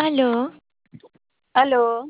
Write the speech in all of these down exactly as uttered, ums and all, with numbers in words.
Aló, Aló,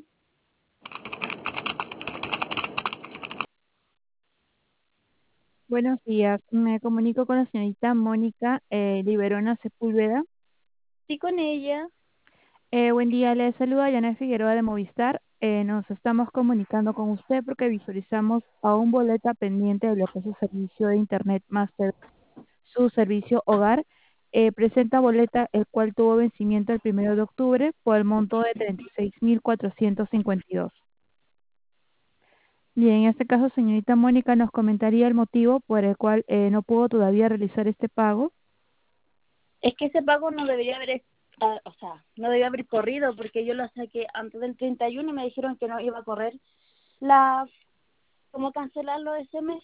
Buenos días, me comunico con la señorita Mónica eh, Liberona Sepúlveda. sí con ella. Eh, buen día, le saluda Janet Figueroa de Movistar. Eh, nos estamos comunicando con usted porque visualizamos a un boleta pendiente de lo que es su servicio de Internet Master, su servicio hogar. Eh, presenta boleta el cual tuvo vencimiento el primero de octubre por el monto de treinta y seis mil cuatrocientos cincuenta y dos. Bien, en este caso, señorita Mónica, nos comentaría el motivo por el cual eh, no pudo todavía realizar este pago. Es que ese pago no debería haber, ah, o sea, no debería haber corrido porque yo lo saqué antes del treinta y uno y me dijeron que no iba a correr la, como cancelarlo ese mes.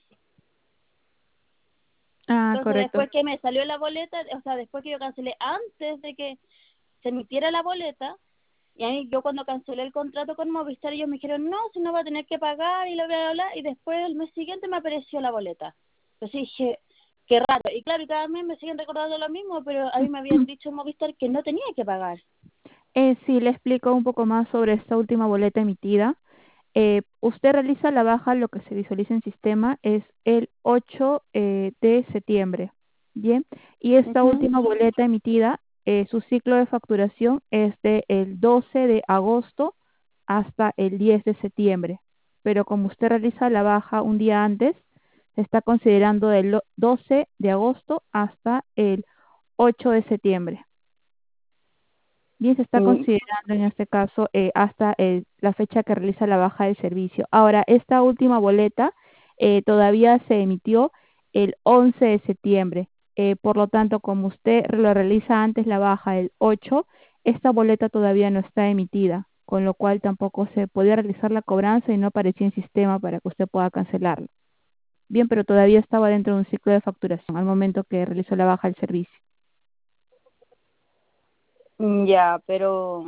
Ah, Entonces correcto. después que me salió la boleta, o sea, después que yo cancelé antes de que se emitiera la boleta, y ahí yo cuando cancelé el contrato con Movistar ellos me dijeron, no, si no va a tener que pagar y bla, bla, bla, bla, y después el mes siguiente me apareció la boleta. Entonces dije, qué raro. Y claro, y cada mes me siguen recordando lo mismo, pero a mí me habían dicho en Movistar que no tenía que pagar. Eh, sí, le explico un poco más sobre esta última boleta emitida. Eh, usted realiza la baja, lo que se visualiza en sistema es el ocho eh, de septiembre. Bien, y esta Ujú. última boleta emitida, eh, su ciclo de facturación es de el doce de agosto hasta el diez de septiembre. Pero como usted realiza la baja un día antes, se está considerando del lo- doce de agosto hasta el ocho de septiembre. Bien, se está Mm, considerando en este caso eh, hasta el- la fecha que realiza la baja del servicio. Ahora, esta última boleta eh, todavía se emitió el once de septiembre. Eh, por lo tanto, como usted lo realiza antes la baja el ocho, esta boleta todavía no está emitida, con lo cual tampoco se podía realizar la cobranza y no aparecía en sistema para que usted pueda cancelarlo. Bien, pero todavía estaba dentro de un ciclo de facturación al momento que realizó la baja del servicio. Ya, pero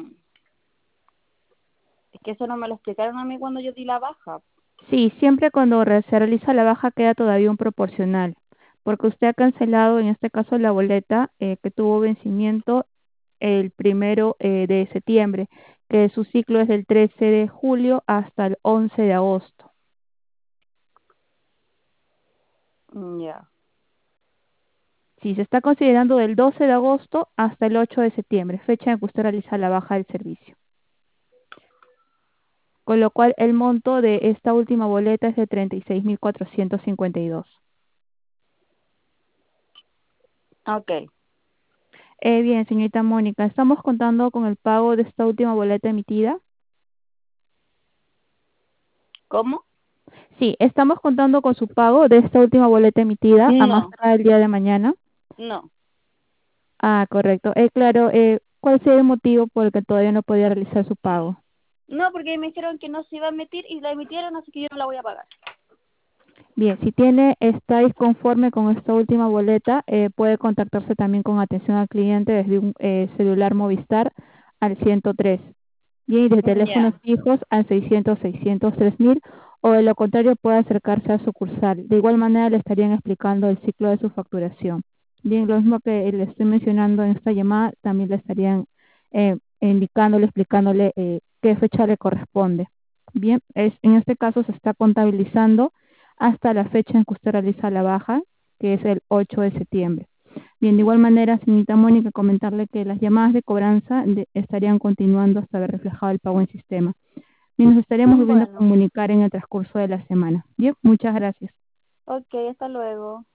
es que eso no me lo explicaron a mí cuando yo di la baja. Sí, siempre cuando re- se realiza la baja queda todavía un proporcional, porque usted ha cancelado en este caso la boleta eh, que tuvo vencimiento el primero eh, de septiembre, que su ciclo es del trece de julio hasta el once de agosto. Mm, ya. Sí, se está considerando del doce de agosto hasta el ocho de septiembre, fecha en que usted realiza la baja del servicio. Con lo cual el monto de esta última boleta es de treinta y seis mil cuatrocientos cincuenta y dos. Okay. Eh, bien, señorita Mónica, estamos contando con el pago de esta última boleta emitida. ¿Cómo? Sí, estamos contando con su pago de esta última boleta emitida a más No, tardar el día de mañana. no. Ah, correcto. Eh, claro, eh, ¿cuál sería el motivo por el que todavía no podía realizar su pago? No, porque me dijeron que no se iba a emitir y la emitieron, así que yo no la voy a pagar. Bien, si tiene, está disconforme con esta última boleta, eh, puede contactarse también con atención al cliente desde un eh, celular Movistar al ciento tres. Bien, y de teléfonos Ya. fijos al seiscientos, seiscientos tres mil, o de lo contrario puede acercarse a sucursal. De igual manera le estarían explicando el ciclo de su facturación. Bien, lo mismo que le estoy mencionando en esta llamada, también le estarían eh, indicándole, explicándole eh, qué fecha le corresponde. Bien, es, en este caso se está contabilizando hasta la fecha en que usted realiza la baja, que es el ocho de septiembre. Bien, de igual manera, señorita Mónica, comentarle que las llamadas de cobranza de- estarían continuando hasta ver reflejado el pago en sistema. Bien, nos estaremos volviendo a Bueno. comunicar en el transcurso de la semana. Bien, muchas gracias. Ok, hasta luego.